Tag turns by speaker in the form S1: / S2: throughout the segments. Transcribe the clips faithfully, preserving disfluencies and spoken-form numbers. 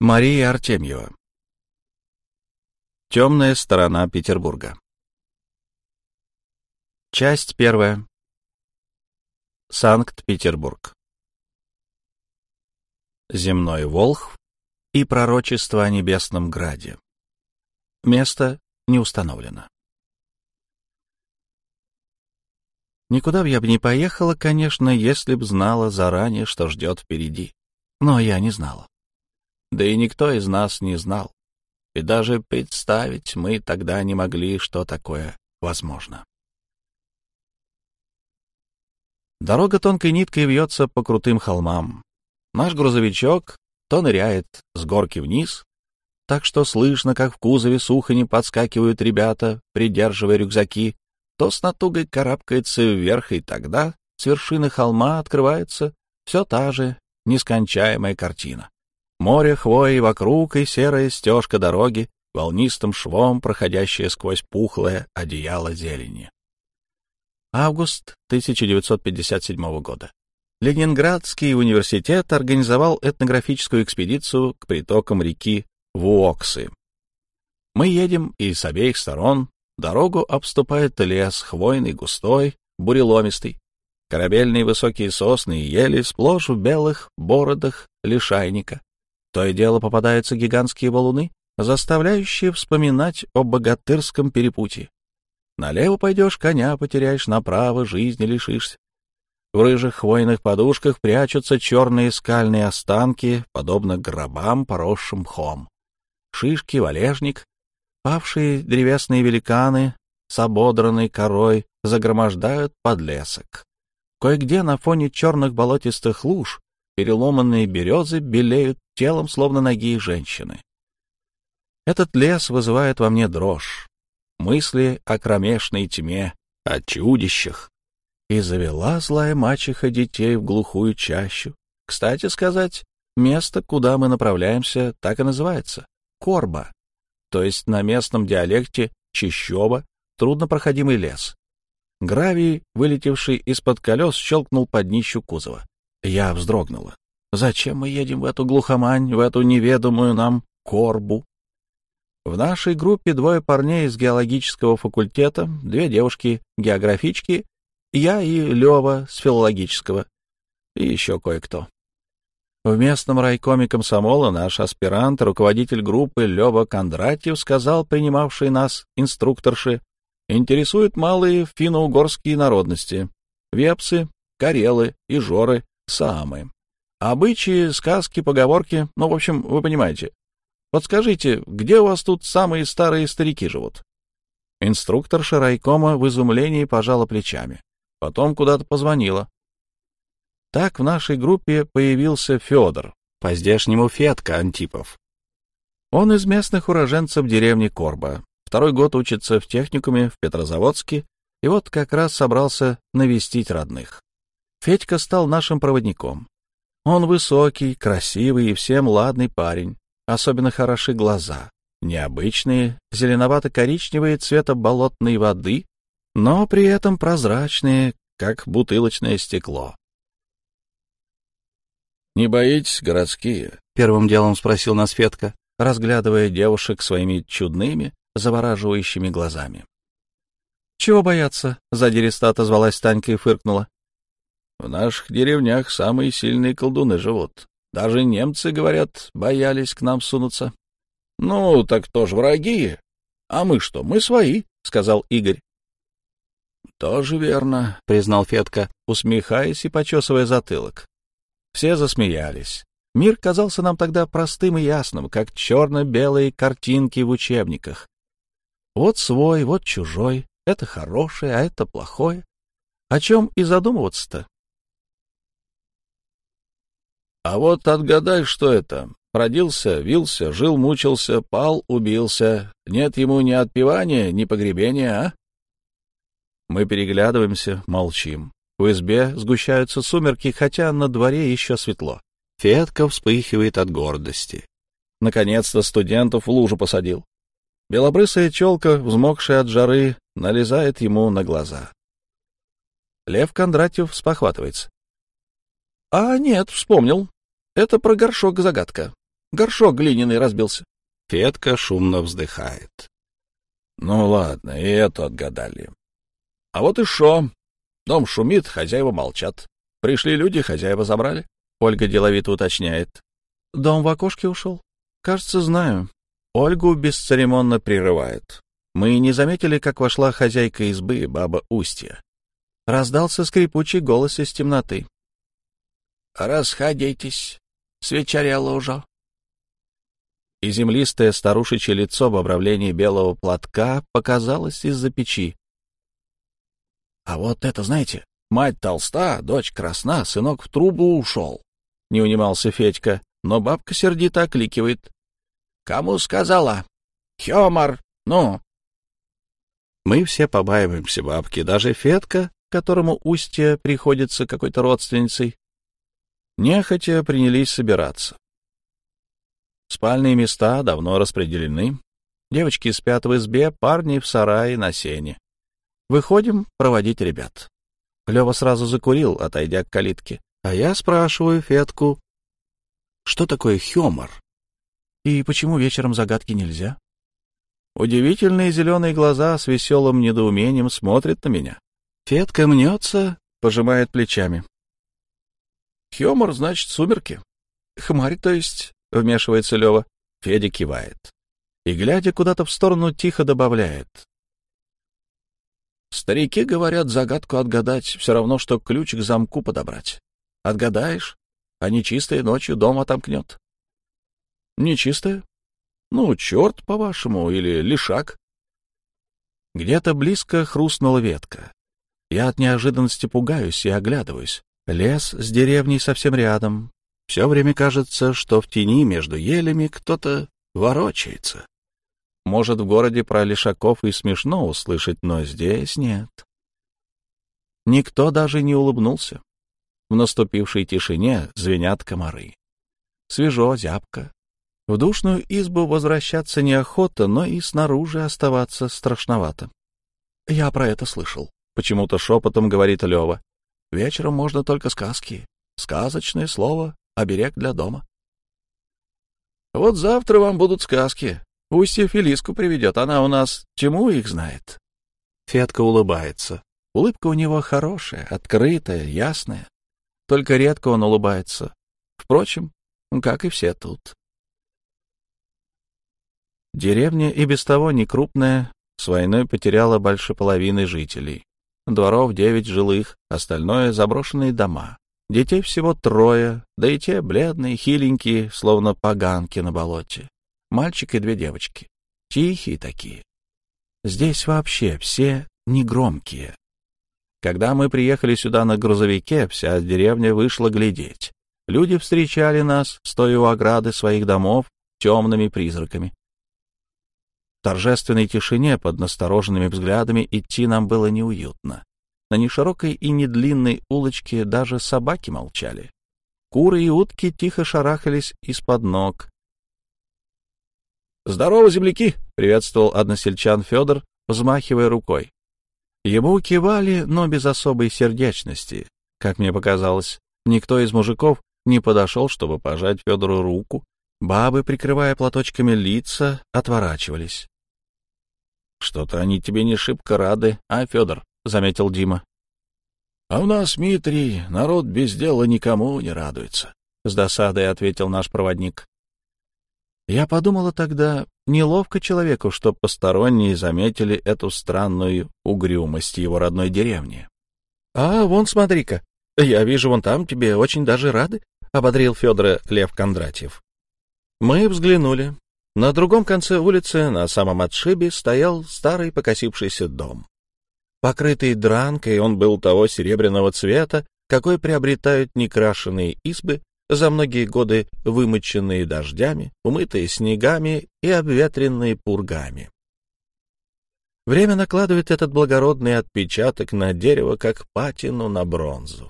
S1: Мария Артемьева. Темная сторона Петербурга. Часть первая. Санкт-Петербург. Земной Волхв и пророчество о Небесном Граде. Место не установлено. Никуда б я бы не поехала, конечно, если б знала заранее, что ждет впереди. Но я не знала. Да и никто из нас не знал. И даже представить мы тогда не могли, что такое возможно. Дорога тонкой ниткой вьется по крутым холмам. Наш грузовичок то ныряет с горки вниз, так что слышно, как в кузове сухони подскакивают ребята, придерживая рюкзаки, то с натугой карабкается вверх, и тогда с вершины холма открывается все та же нескончаемая картина. Море хвои вокруг и серая стежка дороги, волнистым швом проходящая сквозь пухлое одеяло зелени. Август тысяча девятьсот пятьдесят седьмого года. Ленинградский университет организовал этнографическую экспедицию к притокам реки Вуоксы. Мы едем, и с обеих сторон дорогу обступает лес, хвойный, густой, буреломистый. Корабельные высокие сосны и ели сплошь в белых бородах лишайника. То и дело попадаются гигантские валуны, заставляющие вспоминать о богатырском перепутье. Налево пойдешь, коня потеряешь, направо жизни лишишься. В рыжих хвойных подушках прячутся черные скальные останки, подобно гробам, поросшим мхом. Шишки, валежник, павшие древесные великаны с ободранной корой загромождают подлесок. Кое-где на фоне черных болотистых луж переломанные березы белеют телом, словно ноги женщины. Этот лес вызывает во мне дрожь, мысли о кромешной тьме, о чудищах. И завела злая мачеха детей в глухую чащу. Кстати сказать, место, куда мы направляемся, так и называется — Корба, то есть на местном диалекте чащоба, труднопроходимый лес. Гравий, вылетевший из-под колес, щелкнул под днищу кузова. Я вздрогнула. Зачем мы едем в эту глухомань, в эту неведомую нам Корбу? В нашей группе двое парней из геологического факультета, две девушки-географички, я и Лева с филологического, и еще кое-кто. В местном райкоме комсомола наш аспирант, руководитель группы Лева Кондратьев, сказал принимавшей нас инструкторше: интересуют малые финно-угорские народности — вепсы, карелы, ижоры, саамы. Обычаи, сказки, поговорки, ну, в общем, вы понимаете. Подскажите, где у вас тут самые старые старики живут? Инструкторша райкома в изумлении пожала плечами. Потом куда-то позвонила. Так в нашей группе появился Федор, по-здешнему Федка Антипов. Он из местных уроженцев деревни Корба. Второй год учится в техникуме в Петрозаводске, и вот как раз собрался навестить родных. Федька стал нашим проводником. Он высокий, красивый и всем ладный парень. Особенно хороши глаза. Необычные, зеленовато-коричневые цвета болотной воды, но при этом прозрачные, как бутылочное стекло. «Не боитесь, городские?» — первым делом спросил нас Федка, разглядывая девушек своими чудными, завораживающими глазами. «Чего бояться?» — задиристо отозвалась Танька и фыркнула. «В наших деревнях самые сильные колдуны живут. Даже немцы, говорят, боялись к нам сунуться». «Ну, так тоже враги. А мы что, мы свои», — сказал Игорь. «Тоже верно», — признал Федка, усмехаясь и почесывая затылок. Все засмеялись. Мир казался нам тогда простым и ясным, как черно-белые картинки в учебниках. Вот свой, вот чужой, это хорошее, а это плохое. О чем и задумываться-то? «А вот отгадай, что это. Родился, вился, жил, мучился, пал, убился. Нет ему ни отпевания, ни погребения, а?» Мы переглядываемся, молчим. В избе сгущаются сумерки, хотя на дворе еще светло. Федка вспыхивает от гордости. Наконец-то студентов в лужу посадил. Белобрысая челка, взмокшая от жары, налезает ему на глаза. Лев Кондратьев спохватывается. — А нет, вспомнил. Это про горшок загадка. горшок глиняный разбился. Федка шумно вздыхает. Ну ладно, и это отгадали. А вот и шо. Дом шумит, хозяева молчат. Пришли люди, хозяева забрали. Ольга деловито уточняет. Дом в окошке ушел? Кажется, знаю. Ольгу бесцеремонно прерывает. Мы не заметили, как вошла хозяйка избы, баба Устья. Раздался скрипучий голос из темноты. «Расходитесь, свечарело уже». И землистое старушечье лицо в обрамлении белого платка показалось из-за печи. «А вот это, знаете, мать толста, дочь красна, сынок в трубу ушел», — не унимался Федька, но бабка сердито окликивает. «Кому сказала? Хёмар, ну!» Мы все побаиваемся бабки, даже Федка, которому Устья приходится какой-то родственницей. Нехотя принялись собираться. Спальные места давно распределены. Девочки спят в избе, парни в сарае на сене. Выходим проводить ребят. Лёва сразу закурил, отойдя к калитке. А я спрашиваю Федку, что такое хёмор? И почему вечером загадки нельзя? Удивительные зеленые глаза с веселым недоумением смотрят на меня. Федка мнется, пожимает плечами. Хёмор значит сумерки. Хмарь, то есть, вмешивается Лёва. Федя кивает. И, глядя куда-то в сторону, тихо добавляет. Старики говорят, загадку отгадать все равно, что ключ к замку подобрать. Отгадаешь, а нечистая ночью дом отомкнет. Нечистая? Ну, черт, по-вашему, или лишак. Где-то близко хрустнула ветка. Я от неожиданности пугаюсь и оглядываюсь. Лес с деревней совсем рядом. Все время кажется, что в тени между елями кто-то ворочается. Может, в городе про лишаков и смешно услышать, но здесь нет. Никто даже не улыбнулся. В наступившей тишине звенят комары. Свежо, зябко. В душную избу возвращаться неохота, но и снаружи оставаться страшновато. Я про это слышал. Почему-то шепотом говорит Лёва. Вечером можно только сказки. Сказочное слово — оберег для дома. Вот завтра вам будут сказки. Устья Фелиску приведет, она у нас чему их знает? Федка улыбается. Улыбка у него хорошая, открытая, ясная. Только редко он улыбается. Впрочем, как и все тут. Деревня и без того не крупная, с войной потеряла больше половины жителей. Дворов девять жилых, остальное — заброшенные дома. Детей всего трое, да и те бледные, хиленькие, словно поганки на болоте. Мальчик и две девочки. Тихие такие. Здесь вообще все негромкие. Когда мы приехали сюда на грузовике, вся деревня вышла глядеть. Люди встречали нас, стоя у ограды своих домов, темными призраками. В торжественной тишине под настороженными взглядами идти нам было неуютно. На неширокой и недлинной улочке даже собаки молчали. Куры и утки тихо шарахались из-под ног. «Здорово, земляки!» — приветствовал односельчан Федор, взмахивая рукой. Ему кивали, но без особой сердечности. Как мне показалось, никто из мужиков не подошел, чтобы пожать Федору руку. Бабы, прикрывая платочками лица, отворачивались. «Что-то они тебе не шибко рады, а, Федор?» — заметил Дима. «А у нас, Митрий, народ без дела никому не радуется», — с досадой ответил наш проводник. Я подумала тогда, неловко человеку, что посторонние заметили эту странную угрюмость его родной деревни. — А, вон, смотри-ка, я вижу, вон там тебе очень даже рады, — ободрил Федора Лев Кондратьев. Мы взглянули. На другом конце улицы, на самом отшибе, стоял старый покосившийся дом. Покрытый дранкой, он был того серебряного цвета, какой приобретают некрашенные избы, за многие годы вымоченные дождями, умытые снегами и обветренные пургами. Время накладывает этот благородный отпечаток на дерево, как патину на бронзу.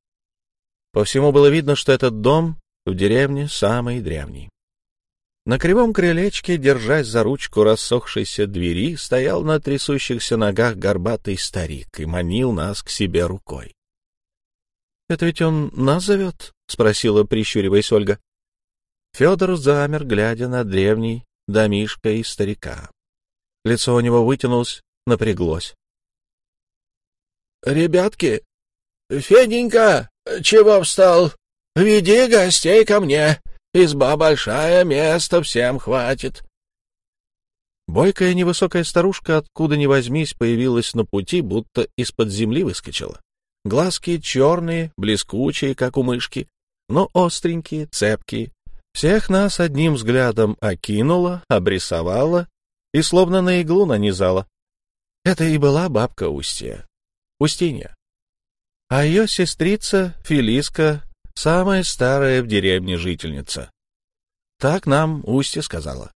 S1: По всему было видно, что этот дом в деревне самый древний. На кривом крылечке, держась за ручку рассохшейся двери, стоял на трясущихся ногах горбатый старик и манил нас к себе рукой. — Это ведь он нас зовет? — спросила, прищуриваясь, Ольга. Федор замер, глядя на древний домишко и старика. Лицо у него вытянулось, напряглось. — Ребятки, Феденька, чего встал? Веди гостей ко мне. Изба большая, места всем хватит. Бойкая невысокая старушка, откуда ни возьмись, появилась на пути, будто из-под земли выскочила. Глазки черные, блескучие, как у мышки, но остренькие, цепкие. Всех нас одним взглядом окинула, обрисовала и словно на иглу нанизала. Это и была бабка Устья, Устинья. А ее сестрица Филиска, самая старая в деревне жительница. Так нам Устья сказала.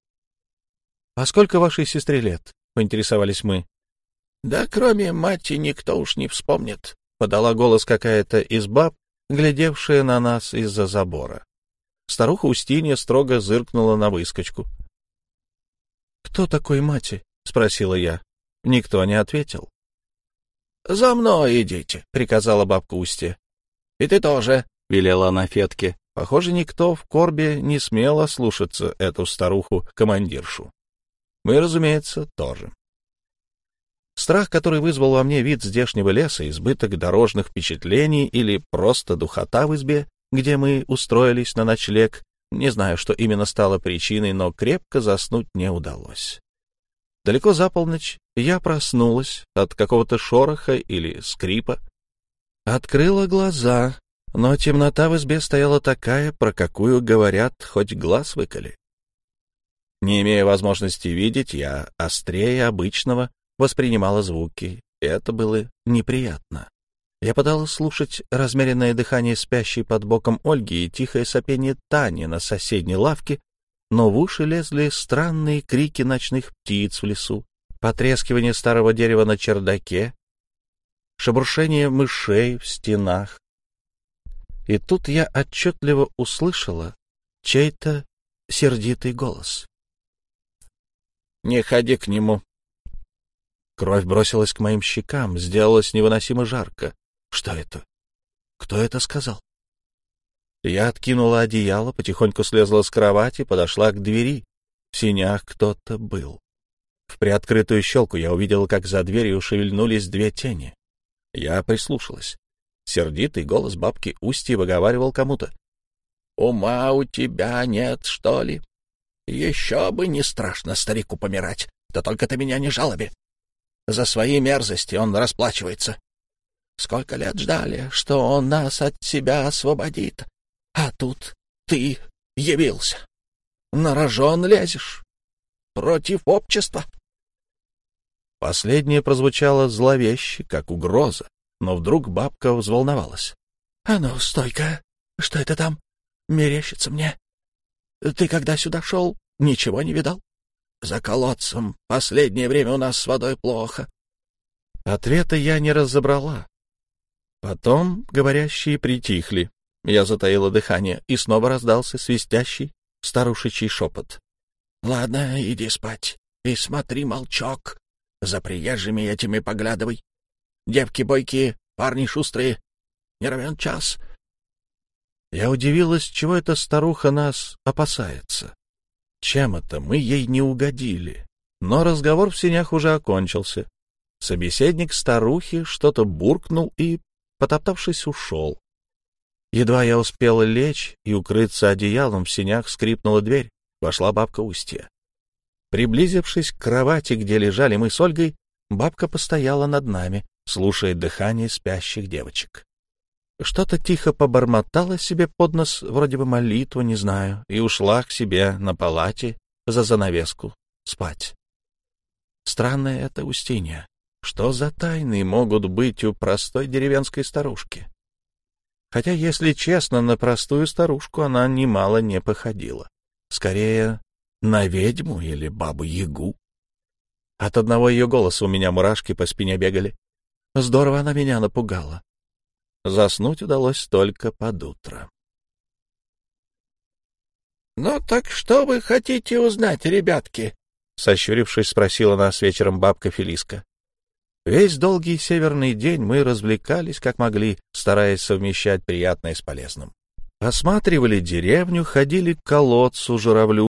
S1: — А сколько вашей сестре лет? — поинтересовались мы. — Да кроме мати никто уж не вспомнит, — подала голос какая-то из баб, глядевшая на нас из-за забора. Старуха Устинья строго зыркнула на выскочку. — Кто такой мати? — спросила я. Никто не ответил. — За мной идите, — приказала бабка Устья. — И ты тоже, — велела она Федке. Похоже, никто в корбе не смело слушаться эту старуху-командиршу. Мы, разумеется, тоже. Страх, который вызвал во мне вид здешнего леса, избыток дорожных впечатлений или просто духота в избе, где мы устроились на ночлег, не знаю, что именно стало причиной, но крепко заснуть не удалось. Далеко за полночь я проснулась от какого-то шороха или скрипа. Открыла глаза, но темнота в избе стояла такая, про какую говорят, хоть глаз выколи. Не имея возможности видеть, я острее обычного воспринимала звуки, и это было неприятно. Я пыталась слушать размеренное дыхание спящей под боком Ольги и тихое сопение Тани на соседней лавке, но в уши лезли странные крики ночных птиц в лесу, потрескивание старого дерева на чердаке, шебуршение мышей в стенах. И тут я отчетливо услышала чей-то сердитый голос. «Не ходи к нему». Кровь бросилась к моим щекам, сделалось невыносимо жарко. Что это? Кто это сказал? Я откинула одеяло, потихоньку слезла с кровати, подошла к двери. В сенях кто-то был. В приоткрытую щелку я увидела, как за дверью шевельнулись две тени. Я прислушалась. Сердитый голос бабки Устьи выговаривал кому-то. «Ума у тебя нет, что ли? Еще бы не страшно старику помирать, да только ты меня не жалоби. За свои мерзости он расплачивается. Сколько лет ждали, что он нас от себя освободит, а тут ты явился. На рожон лезешь. Против общества». Последнее прозвучало зловеще, как угроза, но вдруг бабка взволновалась. — А ну, стой-ка! Что это там? Мерещится мне. Ты когда сюда шел, ничего не видал? За колодцем последнее время у нас с водой плохо. Ответа я не разобрала. Потом говорящие притихли. Я затаила дыхание, и снова раздался свистящий старушечий шепот. — Ладно, иди спать. И смотри, молчок. За приезжими этими поглядывай. Девки бойкие, парни шустрые. Не равен час. Я удивилась, чего эта старуха нас опасается. Чем это мы ей не угодили? Но разговор в сенях уже окончился. Собеседник старухи что-то буркнул и, потоптавшись, ушел. Едва я успела лечь и укрыться одеялом, в сенях скрипнула дверь. Вошла бабка Устья. Приблизившись к кровати, где лежали мы с Ольгой, бабка постояла над нами, слушая дыхание спящих девочек. Что-то тихо побормотала себе под нос, вроде бы молитву, не знаю, и ушла к себе на палате за занавеску спать. Странная эта Устинья. Что за тайны могут быть у простой деревенской старушки? Хотя, если честно, на простую старушку она немало не походила. Скорее, на ведьму или бабу-ягу. От одного ее голоса у меня мурашки по спине бегали. Здорово она меня напугала. Заснуть удалось только под утро. — Ну так что вы хотите узнать, ребятки? — сощурившись, спросила нас вечером бабка Филиска. Весь долгий северный день мы развлекались как могли, стараясь совмещать приятное с полезным. Осматривали деревню, ходили к колодцу журавлю,